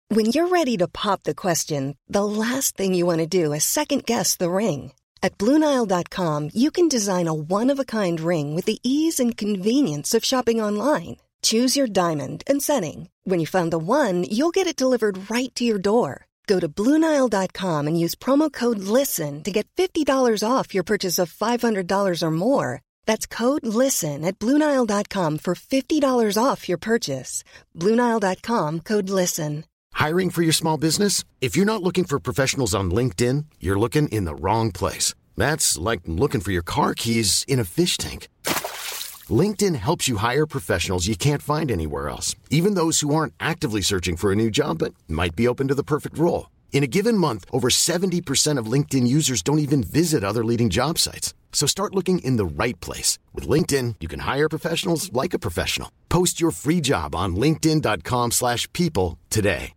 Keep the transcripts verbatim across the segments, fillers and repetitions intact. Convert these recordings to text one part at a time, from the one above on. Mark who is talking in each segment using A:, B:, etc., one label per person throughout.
A: When you're ready to pop the question, the last thing you want to do is second-guess the ring. At Blue Nile dot com, you can design a one-of-a-kind ring with the ease and convenience of shopping online. Choose your diamond and setting. When you find the one, you'll get it delivered right to your door. Go to Blue Nile dot com and use promo code LISTEN to get fifty dollars off your purchase of five hundred dollars or more. That's code LISTEN at Blue Nile dot com for fifty dollars off your purchase. Blue Nile dot com, code LISTEN.
B: Hiring for your small business? If you're not looking for professionals on LinkedIn, you're looking in the wrong place. That's like looking for your car keys in a fish tank. LinkedIn helps you hire professionals you can't find anywhere else, even those who aren't actively searching for a new job but might be open to the perfect role. In a given month, over seventy percent of LinkedIn users don't even visit other leading job sites. So start looking in the right place. With LinkedIn, you can hire professionals like a professional. Post your free job on linkedin dot com slash people today.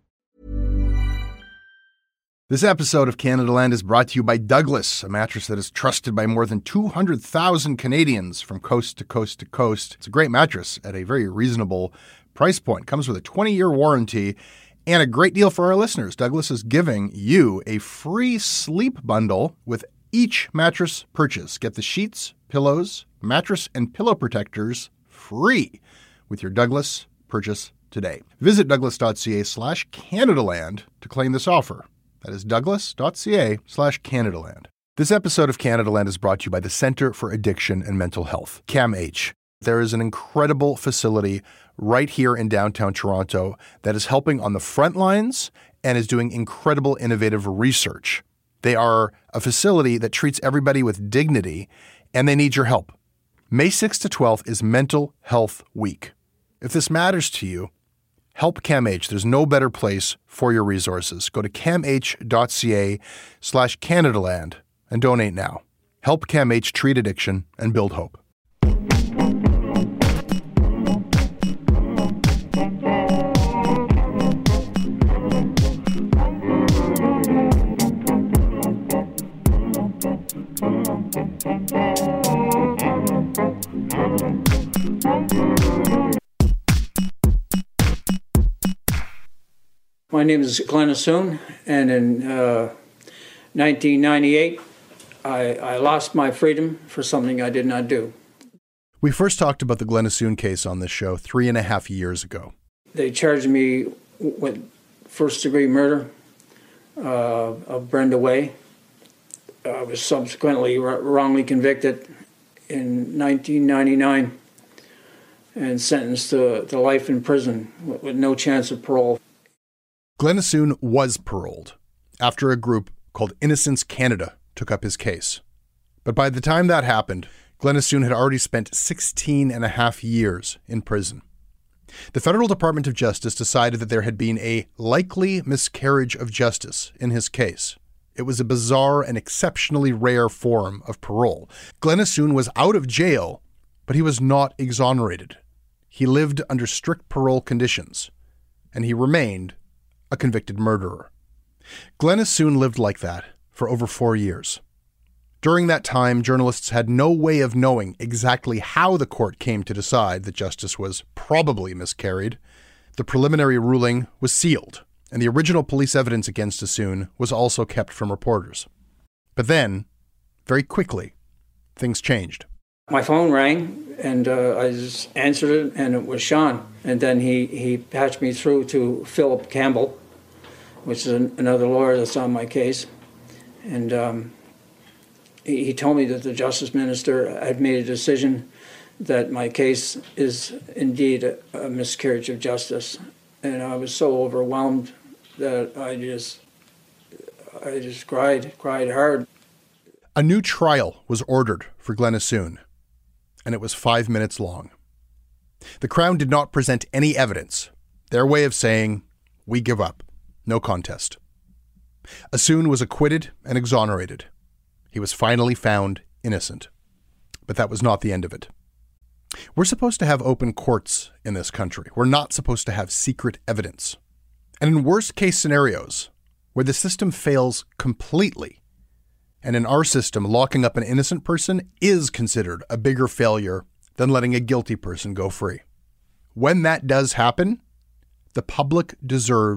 C: This episode of Canada Land is brought to you by Douglas, a mattress that is trusted by more than two hundred thousand Canadians from coast to coast to coast. It's a great mattress at a very reasonable price point. Comes with a twenty-year warranty and a great deal for our listeners. Douglas is giving you a free sleep bundle with each mattress purchase. Get the sheets, pillows, mattress, and pillow protectors free with your Douglas purchase today. Visit douglas.ca slash Canadaland to claim this offer. That is douglas.ca slash Canadaland. This episode of Canadaland is brought to you by the Centre for Addiction and Mental Health, CAMH. There is an incredible facility right here in downtown Toronto that is helping on the front lines and is doing incredible innovative research. They are a facility that treats everybody with dignity, and they need your help. May sixth to twelfth is Mental Health Week. If this matters to you, help CAMH. There's no better place for your resources. Go to camh.ca slash Canadaland and donate now. Help CAMH treat addiction and build hope.
D: My name is Glenn Assoon, and in uh, nineteen ninety-eight, I, I lost my freedom for something I did not do.
C: We first talked about the Glenn Assoon case on this show three and a half years ago.
D: They charged me with first-degree murder uh, of Brenda Way. I was subsequently wrongly convicted in nineteen ninety-nine and sentenced to, to life in prison with, with no chance of parole.
C: Glenn Assoon was paroled after a group called Innocence Canada took up his case. But by the time that happened, Glenn Assoon had already spent sixteen and a half years in prison. The Federal Department of Justice decided that there had been a likely miscarriage of justice in his case. It was a bizarre and exceptionally rare form of parole. Glenn Assoon was out of jail, but he was not exonerated. He lived under strict parole conditions, and he remained a convicted murderer. Glenn Assoon lived like that for over four years. During that time, journalists had no way of knowing exactly how the court came to decide that justice was probably miscarried. The preliminary ruling was sealed, and the original police evidence against Assoon was also kept from reporters. But then, very quickly, things changed.
D: My phone rang, and uh, I just answered it, and it was Sean. And then he, he patched me through to Philip Campbell, which is an, another lawyer that's on my case. And um, he, he told me that the Justice Minister had made a decision that my case is indeed a, a miscarriage of justice. And I was so overwhelmed that I just, I just cried, cried hard.
C: A new trial was ordered for Glenn Assoon, and it was five minutes long. The Crown did not present any evidence, their way of saying, we give up, no contest. Assoon was acquitted and exonerated. He was finally found innocent. But that was not the end of it. We're supposed to have open courts in this country. We're not supposed to have secret evidence. And in worst case scenarios, where the system fails completely, and in our system, locking up an innocent person is considered a bigger failure than letting a guilty person go free. When that does happen, the public deserves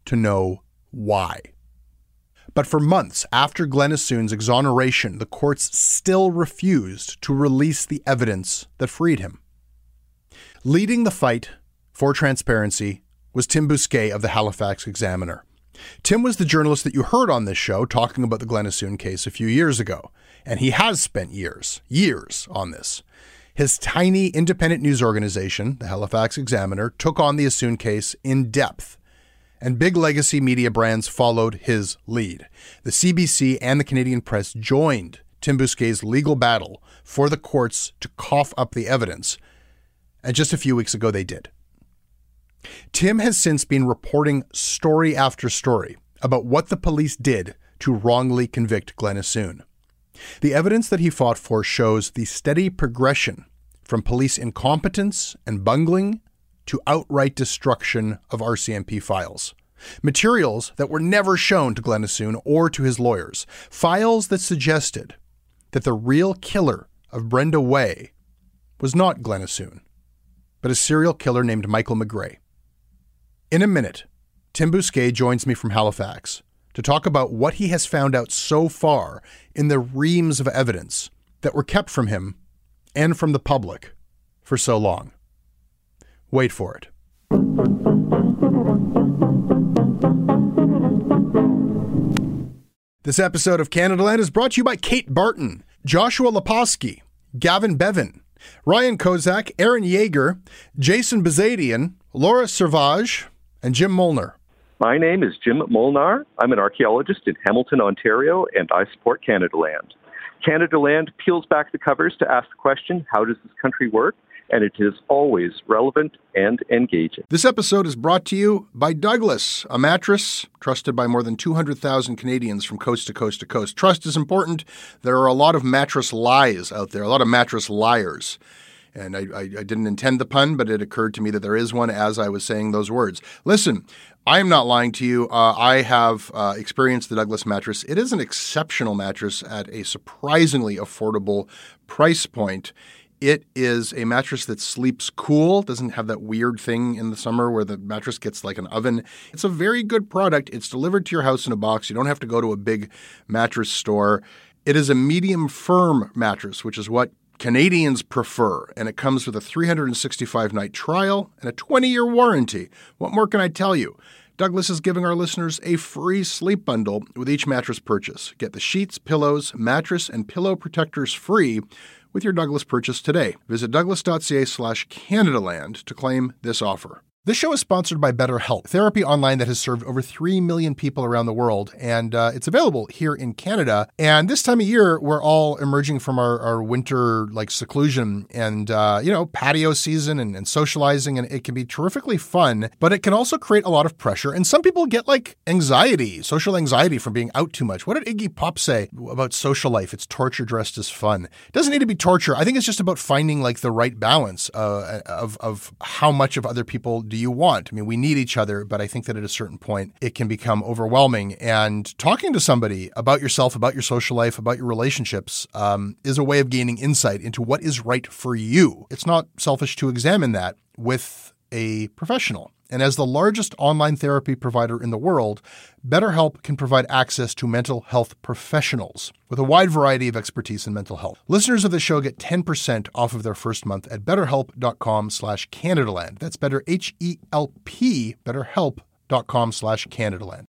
C: to know why. But for months after Glenn Assoon's exoneration, the courts still refused to release the evidence that freed him. Leading the fight for transparency was Tim Bousquet of the Halifax Examiner. Tim was the journalist that you heard on this show talking about the Glenn Assoon case a few years ago, and he has spent years, years on this. His tiny independent news organization, the Halifax Examiner, took on the Assoon case in depth, and big legacy media brands followed his lead. The C B C and the Canadian Press joined Tim Bousquet's legal battle for the courts to cough up the evidence, and just a few weeks ago they did. Tim has since been reporting story after story about what the police did to wrongly convict Glenn Assoon. The evidence that he fought for shows the steady progression from police incompetence and bungling to outright destruction of R C M P files. Materials that were never shown to Glenn Assoon or to his lawyers. Files that suggested that the real killer of Brenda Way was not Glenn Assoon, but a serial killer named Michael McGray. In a minute, Tim Bousquet joins me from Halifax to talk about what he has found out so far in the reams of evidence that were kept from him and from the public for so long. Wait for it. This episode of Canadaland is brought to you by Kate Barton, Joshua Leposki, Gavin Bevan, Ryan Kozak, Aaron Yeager, Jason Bazadian, Laura Servage, and Jim Molnar.
E: My name is Jim Molnar. I'm an archaeologist in Hamilton, Ontario, and I support Canadaland. Canadaland peels back the covers to ask the question, how does this country work? And it is always relevant and engaging.
C: This episode is brought to you by Douglas, a mattress trusted by more than two hundred thousand Canadians from coast to coast to coast. Trust is important. There are a lot of mattress lies out there, a lot of mattress liars. And I, I, I didn't intend the pun, but it occurred to me that there is one as I was saying those words. Listen, I am not lying to you. Uh, I have uh, experienced the Douglas mattress. It is an exceptional mattress at a surprisingly affordable price point. It is a mattress that sleeps cool, doesn't have that weird thing in the summer where the mattress gets like an oven. It's a very good product. It's delivered to your house in a box. You don't have to go to a big mattress store. It is a medium firm mattress, which is what Canadians prefer, and it comes with a three hundred sixty-five night trial and a twenty year warranty. What more can I tell you? Douglas is giving our listeners a free sleep bundle with each mattress purchase. Get the sheets, pillows, mattress, and pillow protectors free with your Douglas purchase today. Visit douglas.ca slash Canadaland to claim this offer. This show is sponsored by BetterHelp, therapy online that has served over three million people around the world, and uh, it's available here in Canada. And this time of year, we're all emerging from our, our winter like seclusion and, uh, you know, patio season and, and socializing, and it can be terrifically fun, but it can also create a lot of pressure. And some people get like anxiety, social anxiety from being out too much. What did Iggy Pop say about social life? It's torture dressed as fun. It doesn't need to be torture. I think it's just about finding like the right balance uh, of, of how much of other people do you want? I mean, we need each other, but I think that at a certain point, it can become overwhelming. And talking to somebody about yourself, about your social life, about your relationships um, is a way of gaining insight into what is right for you. It's not selfish to examine that with a professional. And as the largest online therapy provider in the world, BetterHelp can provide access to mental health professionals with a wide variety of expertise in mental health. Listeners of the show get ten percent off of their first month at betterhelp.com slash Canadaland. That's better, H E L P, betterhelp.com slash Canadaland.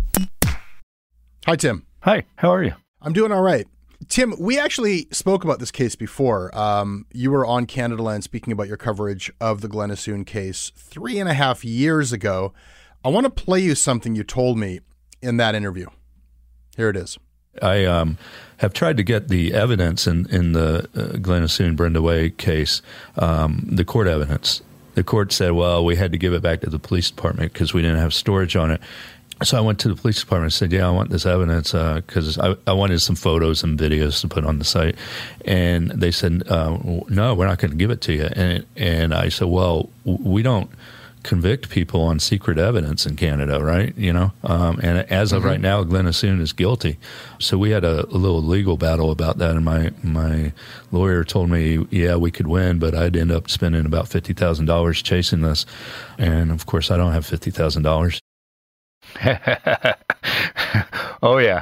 C: Hi, Tim.
F: Hi, how are you?
C: I'm doing all right. Tim, we actually spoke about this case before. Um, you were on Canadaland speaking about your coverage of the Glenn Assoon case three and a half years ago. I want to play you something you told me in that interview. Here it is.
F: I um, have tried to get the evidence in, in the uh, Glenn Assoon Brenda Way case, um, the court evidence. The court said, well, we had to give it back to the police department because we didn't have storage on it. So I went to the police department and said, yeah, I want this evidence because uh, I, I wanted some photos and videos to put on the site. And they said, uh, no, we're not going to give it to you. And, and I said, well, we don't convict people on secret evidence in Canada, right? You know, um, and as of mm-hmm. right now, Glenn Assoon is guilty. So we had a, a little legal battle about that. And my, my lawyer told me, yeah, we could win, but I'd end up spending about fifty thousand dollars chasing this. And of course, I don't have fifty thousand dollars.
G: Oh, yeah.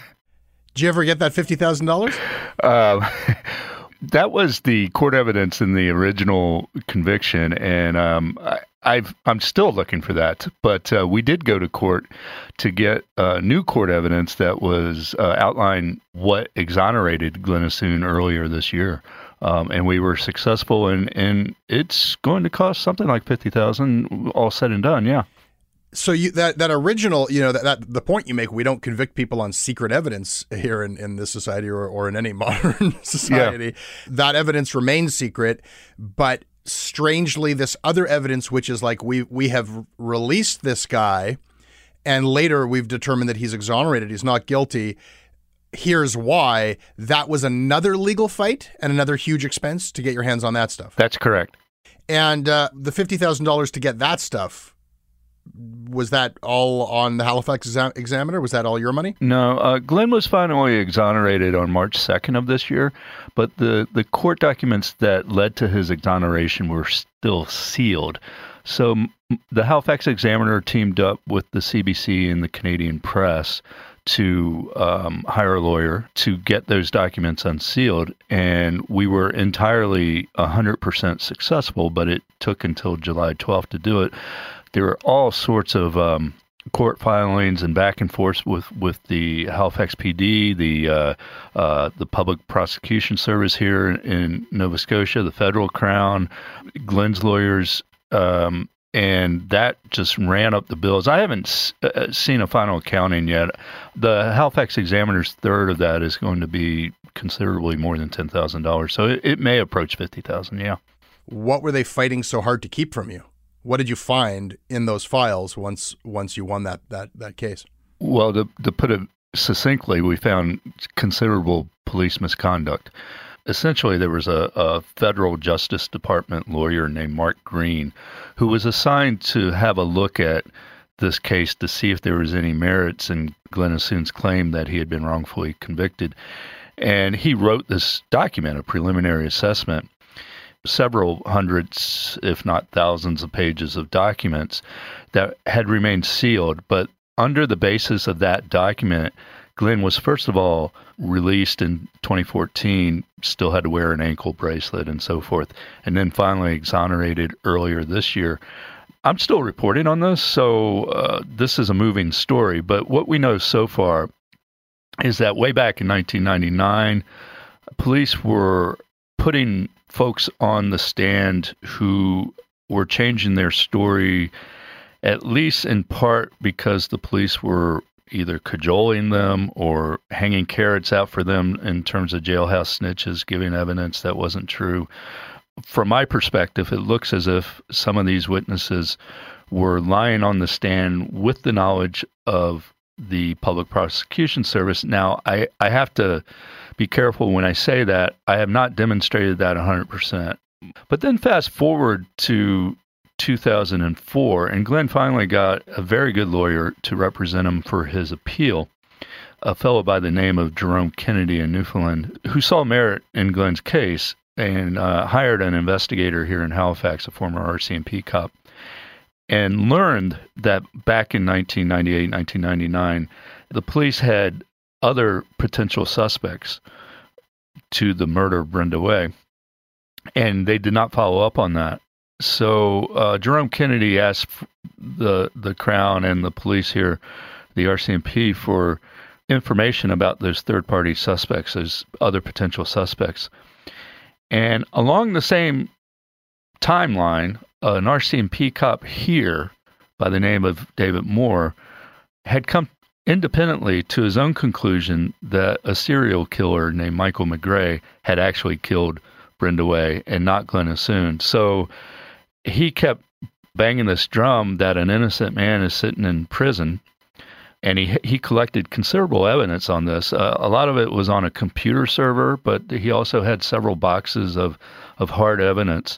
C: Did you ever get that fifty thousand dollars?
G: Uh, that was the court evidence in the original conviction, and um, I, I've, I'm still looking for that. But uh, we did go to court to get uh, new court evidence that was uh, outline what exonerated Glenn Assoon earlier this year. Um, and we were successful, and, and it's going to cost something like fifty thousand dollars all said and done, yeah.
C: So you that, that original, you know, that, that the point you make, we don't convict people on secret evidence here in, in this society or, or in any modern society. Yeah. That evidence remains secret, but strangely, this other evidence, which is like we we have released this guy, and later we've determined that he's exonerated, he's not guilty. Here's why. That was another legal fight and another huge expense to get your hands on that stuff.
G: That's correct.
C: And uh, the fifty thousand dollars to get that stuff, was that all on the Halifax Exam- Examiner? Was that all your money?
G: No, uh, Glenn was finally exonerated on March second of this year, but the, the court documents that led to his exoneration were still sealed. So m- the Halifax Examiner teamed up with the C B C and the Canadian Press to um, hire a lawyer to get those documents unsealed, and we were entirely one hundred percent successful, but it took until July twelfth to do it. There were all sorts of um, court filings and back and forth with, with the Halifax P D, the uh, uh, the Public Prosecution Service here in, in Nova Scotia, the Federal Crown, Glenn's lawyers, um, and that just ran up the bills. I haven't s- uh, seen a final accounting yet. The Halifax Examiner's third of that is going to be considerably more than ten thousand dollars, so it, it may approach fifty thousand dollars, yeah.
C: What were they fighting so hard to keep from you? What did you find in those files once once you won that that, that case?
G: Well, to, to put it succinctly, we found considerable police misconduct. Essentially, there was a, a federal Justice Department lawyer named Mark Green who was assigned to have a look at this case to see if there was any merits in Glenn Assoon's claim that he had been wrongfully convicted. And he wrote this document, a preliminary assessment, several hundreds, if not thousands of pages of documents that had remained sealed. But under the basis of that document, Glenn was, first of all, released in twenty fourteen, still had to wear an ankle bracelet and so forth, and then finally exonerated earlier this year. I'm still reporting on this, so uh, this is a moving story. But what we know so far is that way back in nineteen ninety-nine, police were putting folks on the stand who were changing their story, at least in part because the police were either cajoling them or hanging carrots out for them in terms of jailhouse snitches, giving evidence that wasn't true. From my perspective, it looks as if some of these witnesses were lying on the stand with the knowledge of the Public Prosecution Service. Now, I, I have to be careful when I say that. I have not demonstrated that one hundred percent. But then fast forward to two thousand four, and Glenn finally got a very good lawyer to represent him for his appeal, a fellow by the name of Jerome Kennedy in Newfoundland, who saw merit in Glenn's case and uh, hired an investigator here in Halifax, a former R C M P cop, and learned that back in nineteen ninety-eight, nineteen ninety-nine, the police had other potential suspects to the murder of Brenda Way, and they did not follow up on that. So uh, Jerome Kennedy asked the the Crown and the police here, the R C M P, for information about those third-party suspects, those other potential suspects. And along the same timeline, an R C M P cop here by the name of David Moore had come independently to his own conclusion that a serial killer named Michael McGray had actually killed Brenda Way and not Glenn Assoon. So he kept banging this drum that an innocent man is sitting in prison, and he he collected considerable evidence on this. Uh, a lot of it was on a computer server, but he also had several boxes of, of hard evidence.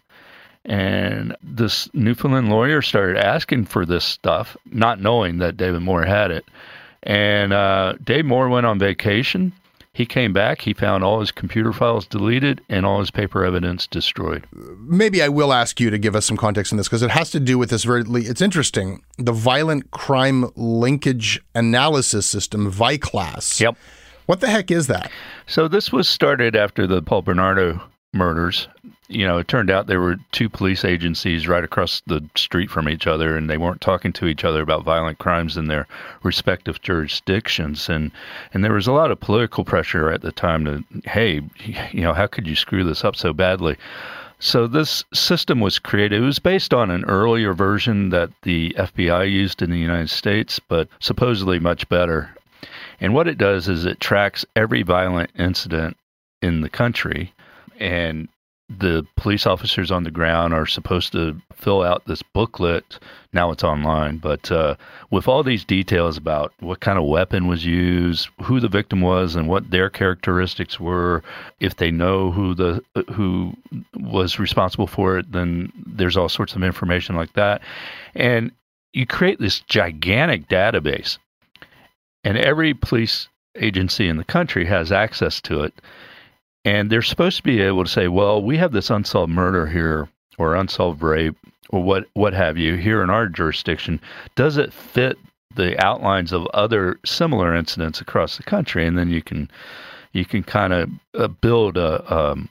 G: And this Newfoundland lawyer started asking for this stuff, not knowing that David Moore had it. And uh, Dave Moore went on vacation, He came back, he found all his computer files deleted and all his paper evidence destroyed.
C: Maybe I will ask you to give us some context on this, because it has to do with this very, it's interesting, the Violent Crime Linkage Analysis System, VICLAS.
G: Yep.
C: What the heck is that?
G: So this was started after the Paul Bernardo murders. You know, it turned out there were two police agencies right across the street from each other, and they weren't talking to each other about violent crimes in their respective jurisdictions. And and there was a lot of political pressure at the time to, hey, you know, how could you screw this up so badly? So this system was created. It was based on an earlier version that the F B I used in the United States, but supposedly much better. And what it does is it tracks every violent incident in the country, and the police officers on the ground are supposed to fill out this booklet. Now it's online, but uh, with all these details about what kind of weapon was used, who the victim was, and what their characteristics were. If they know who the who was responsible for it, then there's all sorts of information like that. And you create this gigantic database, and every police agency in the country has access to it. And they're supposed to be able to say, well, we have this unsolved murder here, or unsolved rape, or what, what have you, here in our jurisdiction. Does it fit the outlines of other similar incidents across the country? And then you can you can kind of uh, build a, um,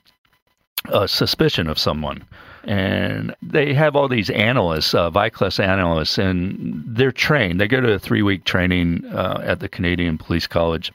G: a suspicion of someone. And they have all these analysts, uh, VICLAS analysts, and they're trained. They go to a three-week training uh, at the Canadian Police College.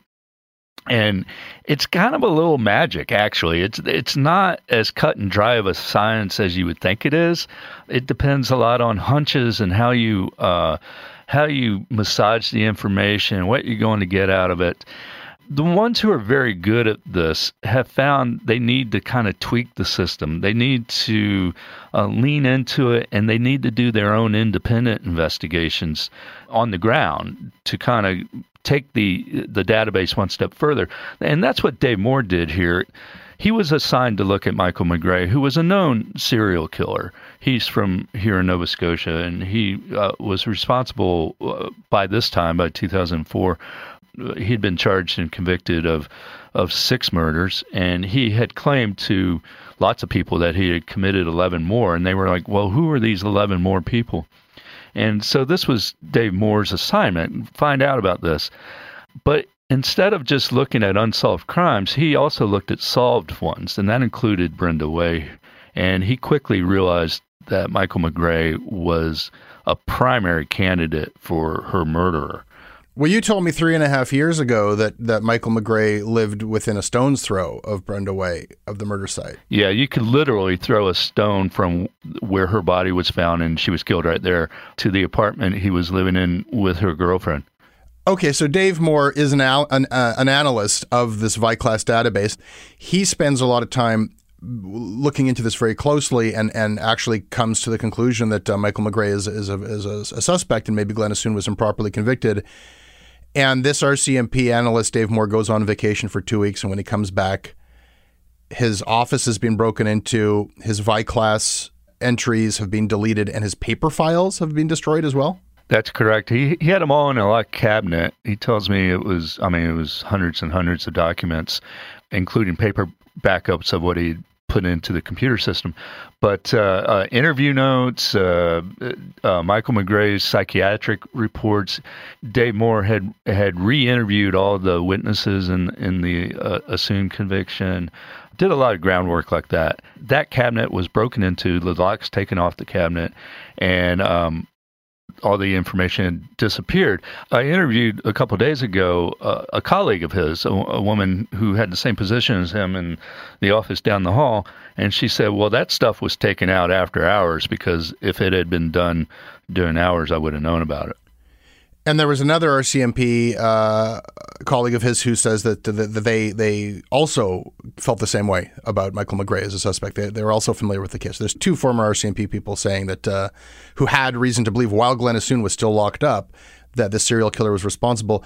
G: And it's kind of a little magic, actually. It's it's not as cut and dry of a science as you would think it is. It depends a lot on hunches and how you uh, how you massage the information, what you're going to get out of it. The ones who are very good at this have found they need to kind of tweak the system. They need to uh, lean into it, and they need to do their own independent investigations on the ground to kind of take the the database one step further. And that's what Dave Moore did here. He was assigned to look at Michael McGray, who was a known serial killer. He's from here in Nova Scotia, and he uh, was responsible uh, by this time, by two thousand four. He'd been charged and convicted of of six murders, and he had claimed to lots of people that he had committed eleven more, and they were like, well, who are these eleven more people? And so this was Dave Moore's assignment, find out about this. But instead of just looking at unsolved crimes, he also looked at solved ones, and that included Brenda Way. And he quickly realized that Michael McGray was a primary candidate for her murderer.
C: Well, you told me three and a half years ago that, that Michael McGray lived within a stone's throw of Brenda Way, of the murder site.
G: Yeah, you could literally throw a stone from where her body was found, and she was killed right there, to the apartment he was living in with her girlfriend.
C: Okay, so Dave Moore is an al- an, uh, an analyst of this VICLAS database. He spends a lot of time looking into this very closely, and, and actually comes to the conclusion that uh, Michael McGray is, is, a, is a, a suspect, and maybe Glen Assoon was improperly convicted. And this R C M P analyst, Dave Moore, goes on vacation for two weeks, and when he comes back, his office has been broken into, his VICLAS entries have been deleted, and his paper files have been destroyed as well?
G: That's correct. He he had them all in a locked cabinet. He tells me it was, I mean, it was hundreds and hundreds of documents, including paper backups of what he put into the computer system. But uh, uh, interview notes, uh, uh, Michael McGray's psychiatric reports, Dave Moore had had re-interviewed all the witnesses in, in the uh, Assoon conviction, did a lot of groundwork like that. That cabinet was broken into, the locks taken off the cabinet, and um, all the information had disappeared. I interviewed a couple of days ago uh, a colleague of his, a, a woman who had the same position as him in the office down the hall, and she said, well, that stuff was taken out after hours, because if it had been done during hours, I would have known about it.
C: And there was another R C M P uh, colleague of his who says that, that they they also felt the same way about Michael McGray as a suspect. They, they were also familiar with the case. There's two former R C M P people saying that uh, who had reason to believe, while Glen Assoon was still locked up, that the serial killer was responsible.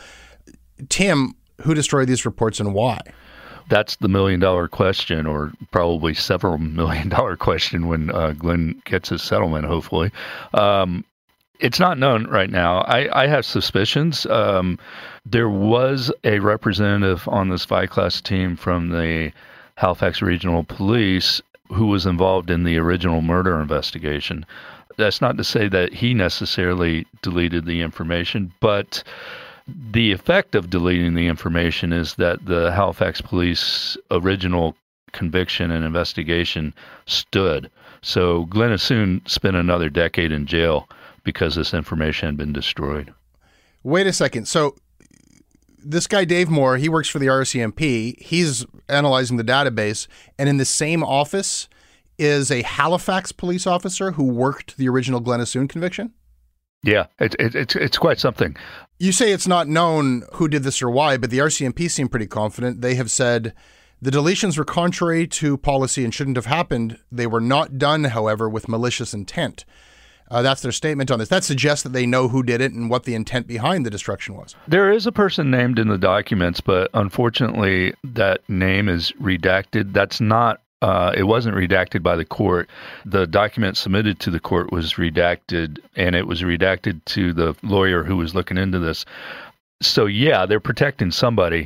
C: Tim, who destroyed these reports and why?
G: That's the million-dollar question, or probably several million-dollar question when uh, Glenn gets his settlement, hopefully. Um, It's not known right now. I, I have suspicions. Um, there was a representative on this V-Class team from the Halifax Regional Police who was involved in the original murder investigation. That's not to say that he necessarily deleted the information, but the effect of deleting the information is that the Halifax Police original conviction and investigation stood. So Glen Assoon spent another decade in jail because this information had been destroyed.
C: Wait a second. So this guy, Dave Moore, he works for the R C M P. He's analyzing the database. And in the same office is a Halifax police officer who worked the original Glen Assoon conviction?
G: Yeah, it, it, it's it's quite something.
C: You say it's not known who did this or why, but the R C M P seem pretty confident. They have said the deletions were contrary to policy and shouldn't have happened. They were not done, however, with malicious intent. Uh, that's their statement on this. That suggests that they know who did it and what the intent behind the destruction was.
G: There is a person named in the documents, but unfortunately that name is redacted. That's not, uh, it wasn't redacted by the court. The document submitted to the court was redacted, and it was redacted to the lawyer who was looking into this. So yeah, they're protecting somebody,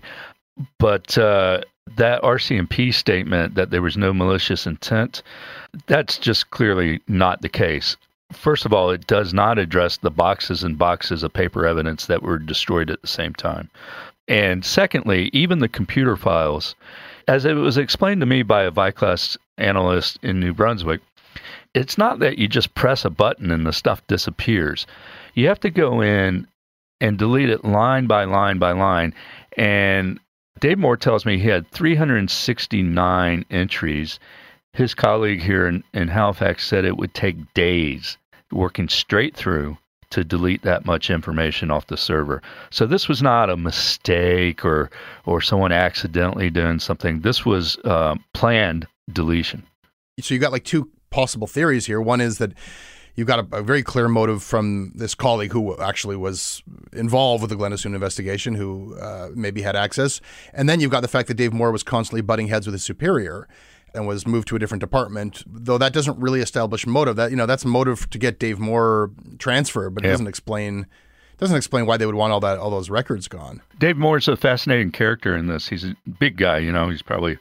G: but uh, that R C M P statement that there was no malicious intent, that's just clearly not the case. First of all, it does not address the boxes and boxes of paper evidence that were destroyed at the same time. And secondly, even the computer files, as it was explained to me by a V-Class analyst in New Brunswick, it's not that you just press a button and the stuff disappears. You have to go in and delete it line by line by line. And Dave Moore tells me he had three hundred sixty-nine entries. His colleague here in, in Halifax said it would take days working straight through to delete that much information off the server. So this was not a mistake or or someone accidentally doing something. This was uh, planned deletion.
C: So you got like two possible theories here. One is that you've got a, a very clear motive from this colleague who actually was involved with the Glen Assoon investigation, who uh, maybe had access. And then you've got the fact that Dave Moore was constantly butting heads with his superior and was moved to a different department, though that doesn't really establish motive. That, you know, that's motive to get Dave Moore transferred, but it
G: yeah.
C: doesn't explain doesn't explain why they would want all that all those records gone.
G: Dave Moore's a fascinating character in this. He's a big guy, you know. He's probably,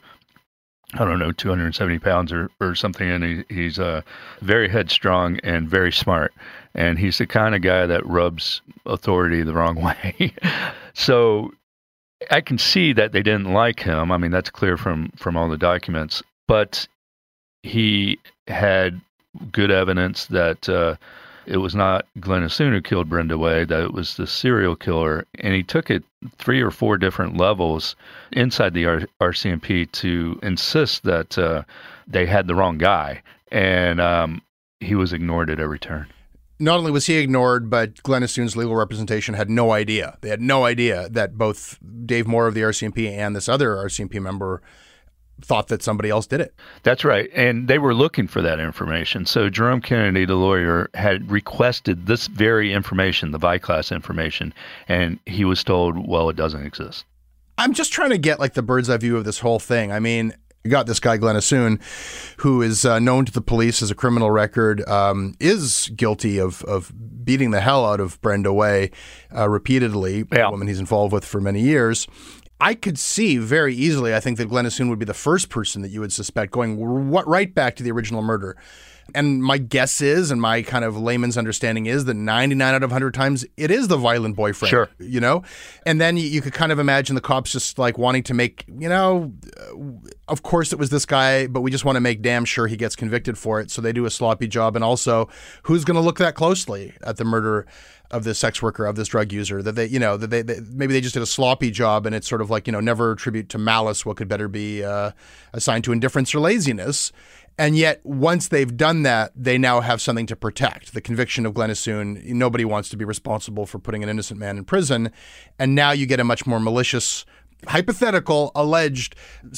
G: I don't know, two hundred seventy pounds or, or something, and he, he's uh, very headstrong and very smart. And he's the kind of guy that rubs authority the wrong way. So I can see that they didn't like him. I mean, that's clear from, from all the documents. But he had good evidence that uh, it was not Glen Assoon who killed Brenda Way, that it was the serial killer. And he took it three or four different levels inside the R- RCMP to insist that uh, they had the wrong guy. And um, he was ignored at every turn.
C: Not only was he ignored, but Glen Assoon's legal representation had no idea. They had no idea that both Dave Moore of the R C M P and this other R C M P member thought that somebody else did it.
G: That's right. And they were looking for that information. So Jerome Kennedy, the lawyer, had requested this very information, the V-Class information, and he was told, well, it doesn't exist.
C: I'm just trying to get like the bird's eye view of this whole thing. I mean, you got this guy, Glen Assoon, who is uh, known to the police as a criminal record, um, is guilty of, of beating the hell out of Brenda Way uh, repeatedly,
G: yeah.
C: a woman he's involved with for many years. I could see very easily, I think that Glen Assoon would be the first person that you would suspect going right back to the original murder. And my guess is, and my kind of layman's understanding is, that ninety-nine out of one hundred times it is the violent boyfriend,
G: sure.
C: you know? And then you, you could kind of imagine the cops just like wanting to make, you know, of course it was this guy, but we just want to make damn sure he gets convicted for it. So they do a sloppy job. And also, who's going to look that closely at the murder of this sex worker, of this drug user, that they, you know, that they, they maybe they just did a sloppy job, and it's sort of like, you know, never attribute to malice what could better be uh, assigned to indifference or laziness. And yet, once they've done that, they now have something to protect. The conviction of Glen Assoon, nobody wants to be responsible for putting an innocent man in prison. And now you get a much more malicious, hypothetical, alleged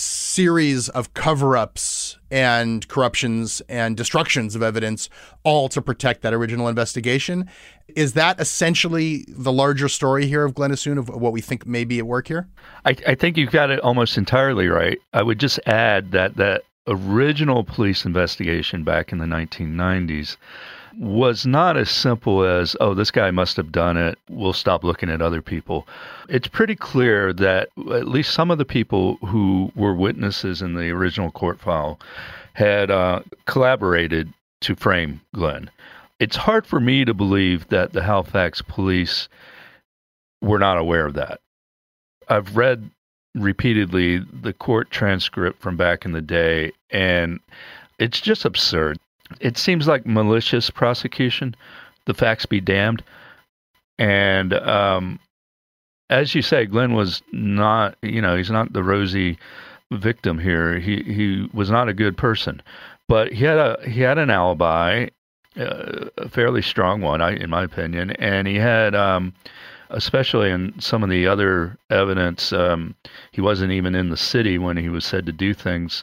C: series of cover-ups and corruptions and destructions of evidence, all to protect that original investigation. Is that essentially the larger story here of Glen Assoon, of what we think may be at work here?
G: I, I think you've got it almost entirely right. I would just add that that original police investigation back in the nineteen nineties, was not as simple as, oh, this guy must have done it, we'll stop looking at other people. It's pretty clear that at least some of the people who were witnesses in the original court file had uh, collaborated to frame Glenn. It's hard for me to believe that the Halifax police were not aware of that. I've read repeatedly the court transcript from back in the day, and it's just absurd. It seems like malicious prosecution, the facts be damned. And um, as you say, Glenn was not, you know, he's not the rosy victim here. He he was not a good person, but he had a he had an alibi, uh, a fairly strong one, I, in my opinion, and he had, um, especially in some of the other evidence, um, he wasn't even in the city when he was said to do things,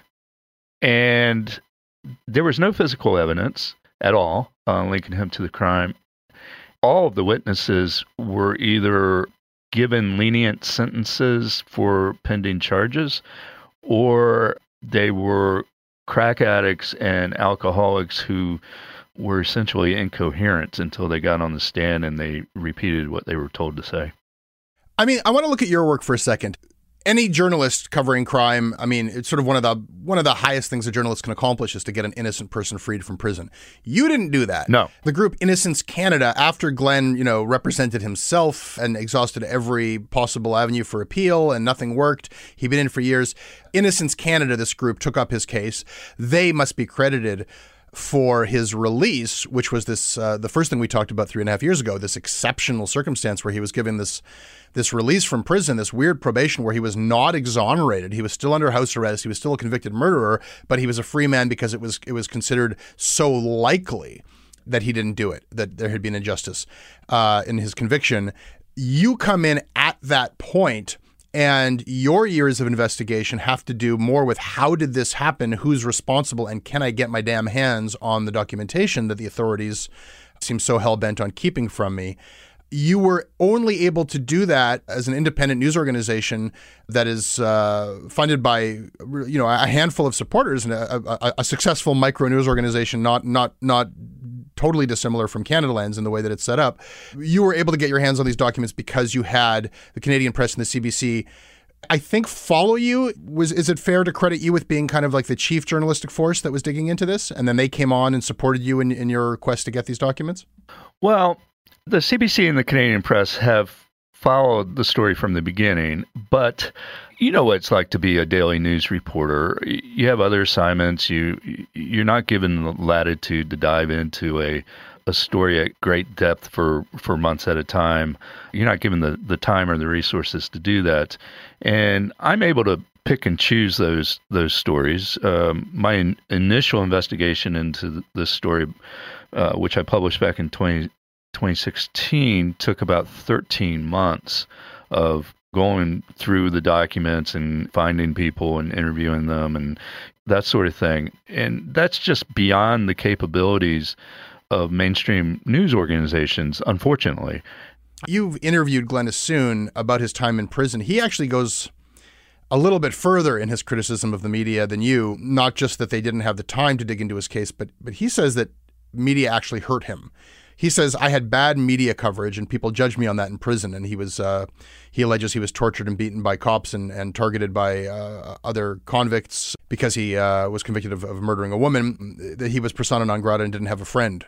G: and there was no physical evidence at all uh, linking him to the crime. All of the witnesses were either given lenient sentences for pending charges, or they were crack addicts and alcoholics who were essentially incoherent until they got on the stand and they repeated what they were told to say.
C: I mean, I want to look at your work for a second. Any journalist covering crime, I mean, it's sort of one of the one of the highest things a journalist can accomplish is to get an innocent person freed from prison. You didn't do that.
G: No.
C: The group Innocence Canada, after Glenn, you know, represented himself and exhausted every possible avenue for appeal and nothing worked, he'd been in for years. Innocence Canada, this group, took up his case. They must be credited for his release, which was this uh, the first thing we talked about three and a half years ago, this exceptional circumstance where he was given this this release from prison, this weird probation where he was not exonerated. He was still under house arrest. He was still a convicted murderer, but he was a free man because it was it was considered so likely that he didn't do it, that there had been injustice uh, in his conviction. You come in at that point, and your years of investigation have to do more with how did this happen, who's responsible, and can I get my damn hands on the documentation that the authorities seem so hell-bent on keeping from me. You were only able to do that as an independent news organization that is uh, funded by, you know, a handful of supporters and a, a, a successful micro news organization, not not not totally dissimilar from Canadaland's in the way that it's set up. You were able to get your hands on these documents because you had the Canadian Press and the C B C, I think, follow you. Was is it fair to credit you with being kind of like the chief journalistic force that was digging into this, and then they came on and supported you in, in your quest to get these documents?
G: Well, the C B C and the Canadian Press have followed the story from the beginning, but you know what it's like to be a daily news reporter. You have other assignments. You, you're not given the latitude to dive into a, a story at great depth for, for months at a time. You're not given the, the time or the resources to do that. And I'm able to pick and choose those those stories. Um, my in, initial investigation into this story, uh, which I published back in twenty sixteen, took about thirteen months of going through the documents and finding people and interviewing them and that sort of thing. And that's just beyond the capabilities of mainstream news organizations, unfortunately.
C: You've interviewed Glenn Assoon about his time in prison. He actually goes a little bit further in his criticism of the media than you, not just that they didn't have the time to dig into his case, but but he says that media actually hurt him. He says, I had bad media coverage and people judged me on that in prison. And he was, uh, he alleges he was tortured and beaten by cops and, and targeted by uh, other convicts because he uh, was convicted of, of murdering a woman, that he was persona non grata and didn't have a friend.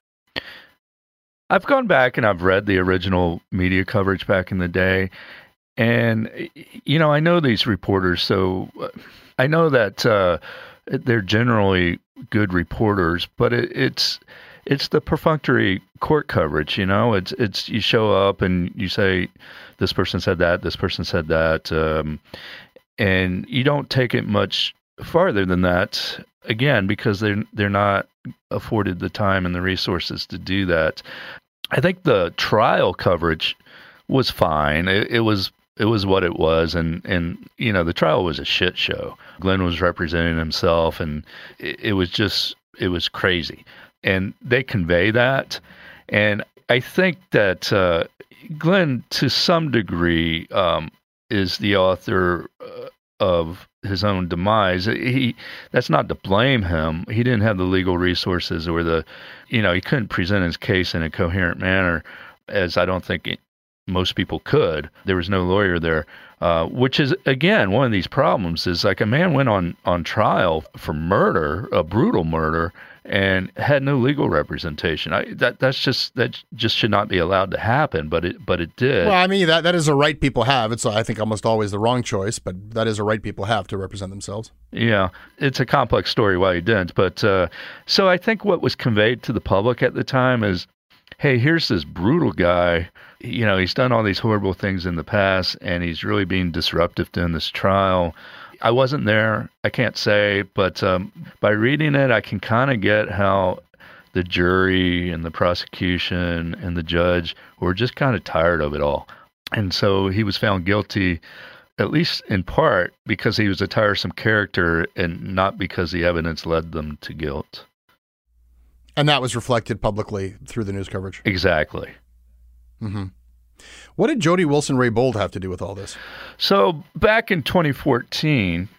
G: I've gone back and I've read the original media coverage back in the day. And, you know, I know these reporters, so I know that uh, they're generally good reporters, but it, it's... It's the perfunctory court coverage, you know. It's it's you show up and you say, this person said that, this person said that, um, and you don't take it much farther than that. Again, because they're they're not afforded the time and the resources to do that. I think the trial coverage was fine. It, it was it was what it was, and and you know the trial was a shit show. Glenn was representing himself, and it, it was just it was crazy. And they convey that. And I think that uh, Glenn, to some degree, um, is the author uh, of his own demise. He that's not to blame him. He didn't have the legal resources or the, you know, he couldn't present his case in a coherent manner, as I don't think it, most people could. There was no lawyer there, uh, which is, again, one of these problems is like a man went on, on trial for murder, a brutal murder, and had no legal representation. I, that that's just that just should not be allowed to happen, but it but it did.
C: Well, I mean, that that is a right people have. It's, I think, almost always the wrong choice, but that is a right people have to represent themselves.
G: Yeah, it's a complex story why he didn't. But uh, so I think what was conveyed to the public at the time is, hey, here's this brutal guy. You know, he's done all these horrible things in the past, and he's really being disruptive in this trial. I wasn't there, I can't say, but um, by reading it, I can kind of get how the jury and the prosecution and the judge were just kind of tired of it all. And so he was found guilty, at least in part, because he was a tiresome character and not because the evidence led them to guilt.
C: And that was reflected publicly through the news coverage.
G: Exactly.
C: Mm-hmm. What did Jody Wilson-Raybould have to do with all this?
G: So back in twenty fourteen,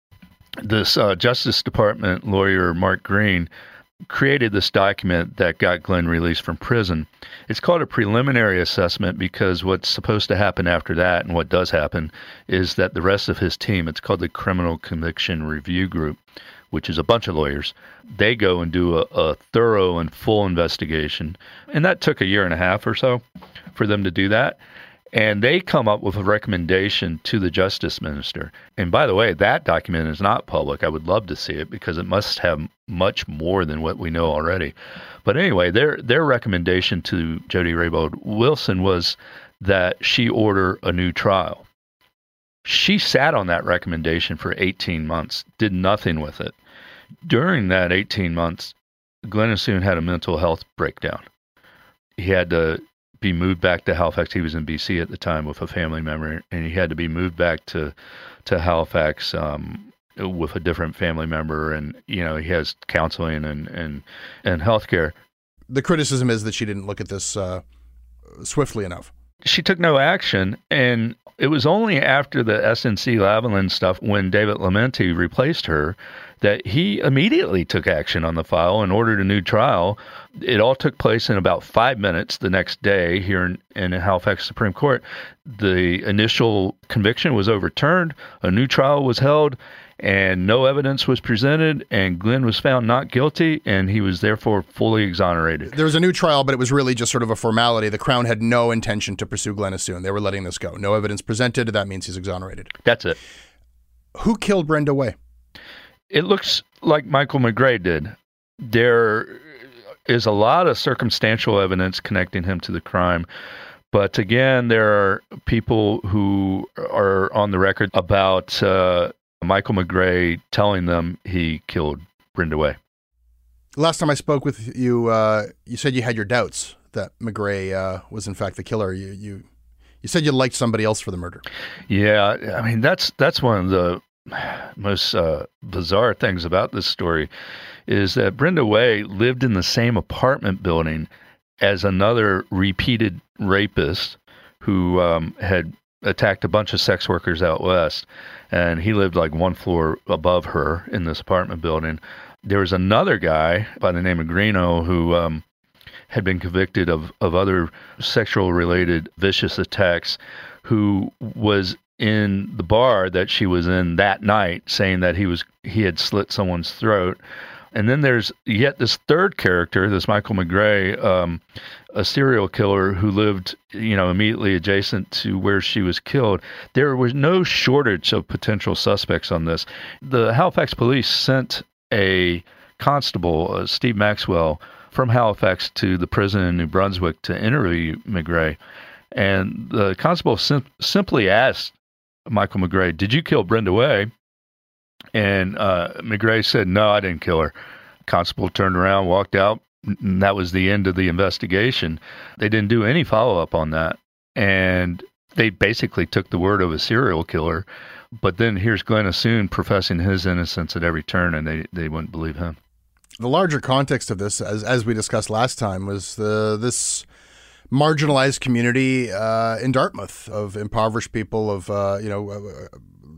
G: this uh, Justice Department lawyer, Mark Green, created this document that got Glenn released from prison. It's called a preliminary assessment because what's supposed to happen after that, and what does happen, is that the rest of his team, it's called the Criminal Conviction Review Group, which is a bunch of lawyers, they go and do a, a thorough and full investigation. And that took a year and a half or so for them to do that. And they come up with a recommendation to the justice minister. And by the way, that document is not public. I would love to see it because it must have much more than what we know already. But anyway, their their recommendation to Jody Raybould Wilson was that she order a new trial. She sat on that recommendation for eighteen months, did nothing with it. During that eighteen months, Glenn Assoon had a mental health breakdown. He had to be moved back to Halifax. He was in B C at the time with a family member, and he had to be moved back to to Halifax um, with a different family member. And you know, he has counseling and and and healthcare.
C: The criticism is that she didn't look at this uh, swiftly enough.
G: She took no action, and it was only after the S N C Lavalin stuff, when David Lamenti replaced her, that he immediately took action on the file and ordered a new trial. It all took place in about five minutes the next day here in, in Halifax Supreme Court. The initial conviction was overturned, a new trial was held, and no evidence was presented, and Glenn was found not guilty, and he was therefore fully exonerated.
C: There was a new trial, but it was really just sort of a formality. The Crown had no intention to pursue Glenn Assoon. They were letting this go. No evidence presented. That means he's exonerated.
G: That's it.
C: Who killed Brenda Way?
G: It looks like Michael McGray did. There is a lot of circumstantial evidence connecting him to the crime. But again, there are people who are on the record about uh, Michael McGray telling them he killed Brenda Way.
C: Last time I spoke with you, uh, you said you had your doubts that McGray uh, was in fact the killer. You, you you said you liked somebody else for the murder.
G: Yeah, I mean, that's that's one of the most uh, bizarre things about this story is that Brenda Way lived in the same apartment building as another repeated rapist who um, had attacked a bunch of sex workers out west, and he lived like one floor above her in this apartment building. There was another guy by the name of Greeno who um, had been convicted of, of other sexual-related vicious attacks, who was in the bar that she was in that night saying that he was he had slit someone's throat. And then there's yet this third character, this Michael McGray, um, a serial killer who lived, you know, immediately adjacent to where she was killed. There was no shortage of potential suspects on this. The Halifax police sent a constable, uh, Steve Maxwell, from Halifax to the prison in New Brunswick to interview McGray. And the constable sim- simply asked Michael McGray, "Did you kill Brenda Way?" And uh, McGray said, "No, I didn't kill her." Constable turned around, walked out, and that was the end of the investigation. They didn't do any follow-up on that. And they basically took the word of a serial killer. But then here's Glenn Assoon professing his innocence at every turn, and they, they wouldn't believe him.
C: The larger context of this, as as we discussed last time, was the this marginalized community uh, in Dartmouth of impoverished people, of uh, you know, uh,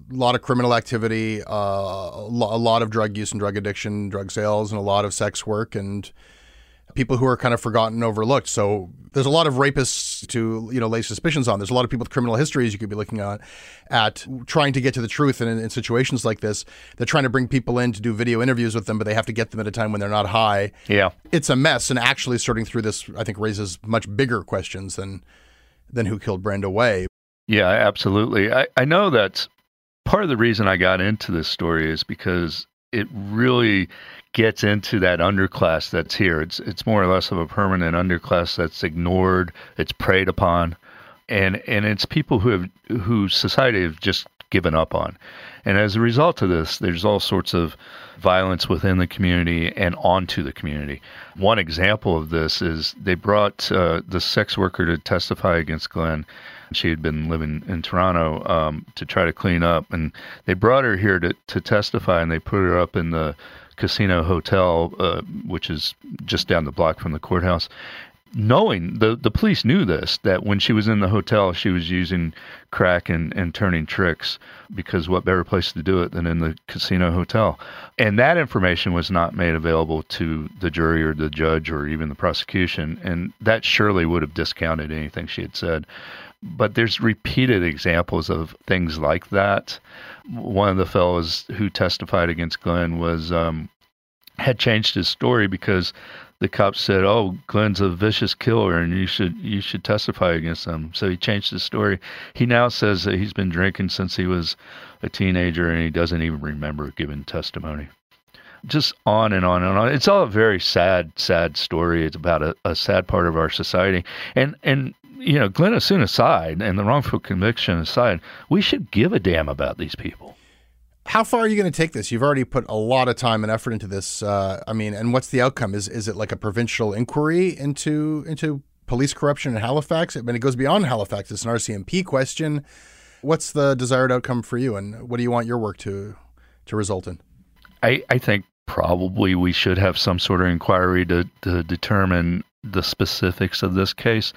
C: lot of criminal activity, uh, a lot of drug use and drug addiction, drug sales, and a lot of sex work, and people who are kind of forgotten, overlooked. So there's a lot of rapists to, you know, lay suspicions on. There's a lot of people with criminal histories you could be looking at, at trying to get to the truth. And in, in situations like this, they're trying to bring people in to do video interviews with them, but they have to get them at a time when they're not high.
G: Yeah.
C: It's a mess. And actually sorting through this, I think, raises much bigger questions than than who killed Brenda Way.
G: Yeah, absolutely. I, I know that part of the reason I got into this story is because it really gets into that underclass that's here. It's it's more or less of a permanent underclass that's ignored, it's preyed upon, and and it's people who have who society have just given up on. And as a result of this, there's all sorts of violence within the community and onto the community. One example of this is they brought uh, the sex worker to testify against Glenn. She had been living in Toronto um, to try to clean up, and they brought her here to, to testify, and they put her up in the Casino Hotel, uh, which is just down the block from the courthouse. Knowing, the, the police knew this, that when she was in the hotel, she was using crack and, and turning tricks, because what better place to do it than in the Casino Hotel? And that information was not made available to the jury or the judge or even the prosecution, and that surely would have discounted anything she had said. But there's repeated examples of things like that. One of the fellows who testified against Glenn was um, had changed his story because the cops said, "Oh, Glenn's a vicious killer, and you should you should testify against him." So he changed his story. He now says that he's been drinking since he was a teenager, and he doesn't even remember giving testimony. Just on and on and on. It's all a very sad, sad story. It's about a, a sad part of our society. And and you know, Glenn Assoon aside, and the wrongful conviction aside, we should give a damn about these people.
C: How far are you going to take this? You've already put a lot of time and effort into this. Uh, I mean, and what's the outcome? Is is it like a provincial inquiry into into police corruption in Halifax? I mean, it goes beyond Halifax. It's an R C M P question. What's the desired outcome for you, and what do you want your work to to result in?
G: I, I think probably we should have some sort of inquiry to, to determine the specifics of this case.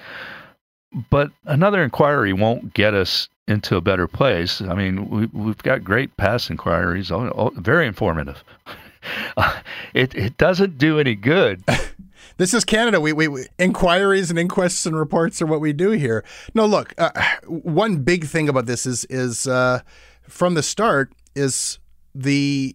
G: But another inquiry won't get us into a better place. I mean, we, we've got great past inquiries, all, all, very informative. Uh, it it doesn't do any good.
C: This is Canada. We, we, we inquiries and inquests and reports are what we do here. No, look, uh, one big thing about this is is uh, from the start is the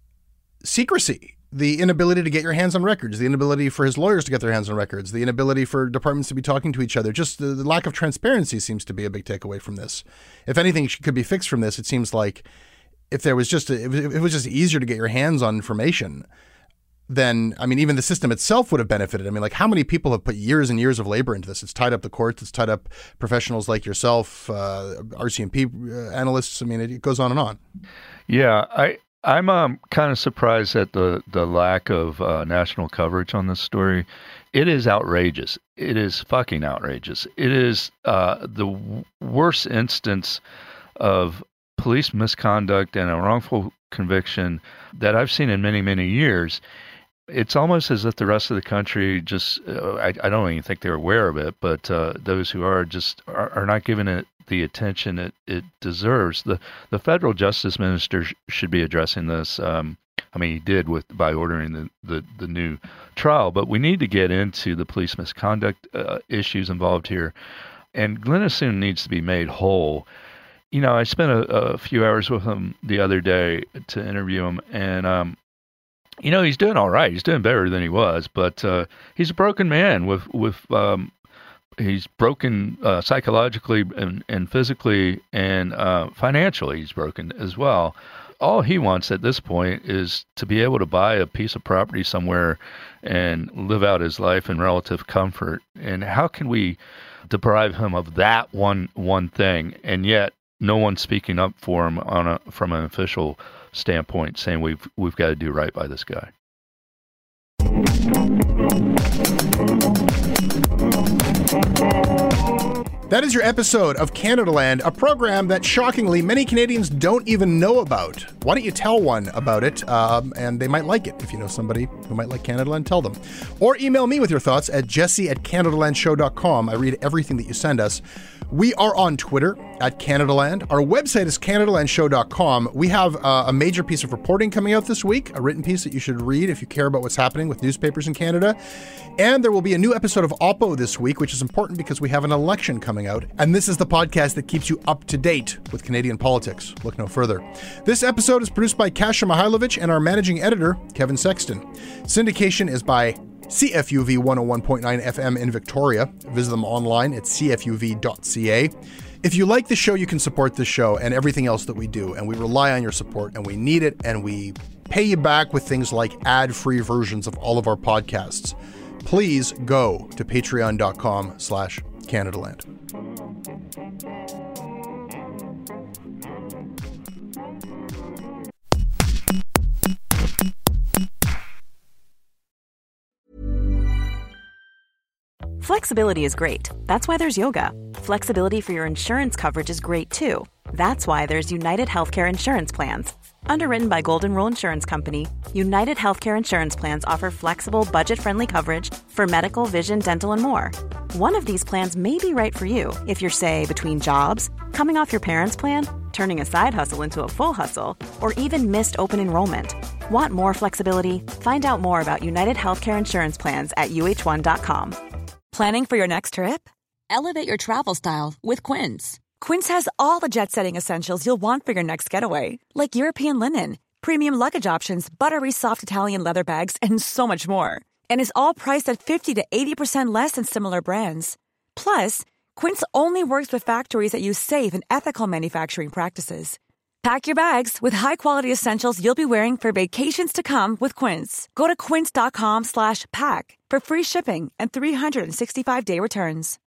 C: secrecy. The inability to get your hands on records, the inability for his lawyers to get their hands on records, the inability for departments to be talking to each other. Just the, the lack of transparency seems to be a big takeaway from this. If anything could be fixed from this, it seems like if there was just a, if it was just easier to get your hands on information, then, I mean, even the system itself would have benefited. I mean, like, how many people have put years and years of labor into this? It's tied up the courts. It's tied up professionals like yourself, uh, R C M P analysts. I mean, it, it goes on and on.
G: Yeah, I... I'm um, kind of surprised at the, the lack of uh, national coverage on this story. It is outrageous. It is fucking outrageous. It is uh, the w- worst instance of police misconduct and a wrongful conviction that I've seen in many, many years. It's almost as if the rest of the country just, uh, I, I don't even think they're aware of it, but uh, those who are just are, are not giving it the attention it, it deserves. The the federal justice minister sh- should be addressing this. Um, I mean, he did with by ordering the, the, the new trial, but we need to get into the police misconduct uh, issues involved here. And Glenn Assoon needs to be made whole. You know, I spent a, a few hours with him the other day to interview him, and um, you know, he's doing all right. He's doing better than he was, but uh, he's a broken man with with um, he's broken uh, psychologically and, and physically, and uh, financially he's broken as well. All he wants at this point is to be able to buy a piece of property somewhere and live out his life in relative comfort. And how can we deprive him of that one one thing, and yet no one's speaking up for him on a from an official standpoint, saying we've we've got to do right by this guy.
C: That is your episode of Canadaland, a program that shockingly many Canadians don't even know about. Why don't you tell one about it, um, and they might like it. If you know somebody who might like Canadaland, tell them. Or email me with your thoughts at jesse at canadalandshow dot com. I read everything that you send us. We are on Twitter at Canadaland. Our website is canada land show dot com. We have uh, a major piece of reporting coming out this week, a written piece that you should read if you care about what's happening with newspapers in Canada. And there will be a new episode of Oppo this week, which is important because we have an election coming out. And this is the podcast that keeps you up to date with Canadian politics. Look no further. This episode is produced by Kasia Mihailovich and our managing editor, Kevin Sexton. Syndication is by C F U V one oh one point nine F M in Victoria. Visit them online at c f u v dot c a. If you like the show, you can support this show and everything else that we do, and we rely on your support, and we need it, and we pay you back with things like ad-free versions of all of our podcasts. Please go to patreon.com slash Canadaland.
H: Flexibility is great. That's why there's yoga. Flexibility for your insurance coverage is great too. That's why there's United Healthcare Insurance Plans. Underwritten by Golden Rule Insurance Company, United Healthcare Insurance Plans offer flexible, budget-friendly coverage for medical, vision, dental, and more. One of these plans may be right for you if you're, say, between jobs, coming off your parents' plan, turning a side hustle into a full hustle, or even missed open enrollment. Want more flexibility? Find out more about United Healthcare Insurance Plans at u h one dot com.
I: Planning for your next trip? Elevate your travel style with Quince. Quince has all the jet-setting essentials you'll want for your next getaway, like European linen, premium luggage options, buttery soft Italian leather bags, and so much more. And is all priced at fifty to eighty percent less than similar brands. Plus, Quince only works with factories that use safe and ethical manufacturing practices. Pack your bags with high-quality essentials you'll be wearing for vacations to come with Quince. Go to quince.com slash pack for free shipping and three sixty-five day returns.